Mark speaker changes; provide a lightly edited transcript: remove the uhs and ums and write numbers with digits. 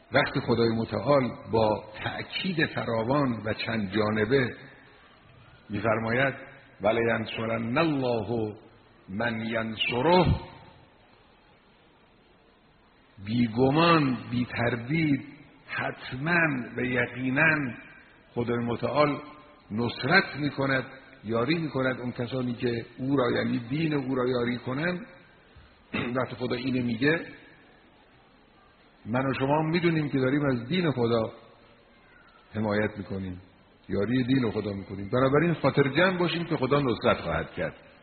Speaker 1: وقتی خدای متعال با تأکید فراوان و چند جانبه می‌فرماید ولینصرن الله من ینصره، بیگمان بی تردید حتما و یقینا خدای متعال نصرت میکند، یاری میکند اون کسانی که او را یعنی دین او را یاری کنند. وقتی خدا اینه میگه من و شما میدونیم که داریم از دین خدا حمایت میکنیم، یاری دین خدا میکنیم، بنابراین خاطر جمع باشیم که خدا نصرت خواهد کرد.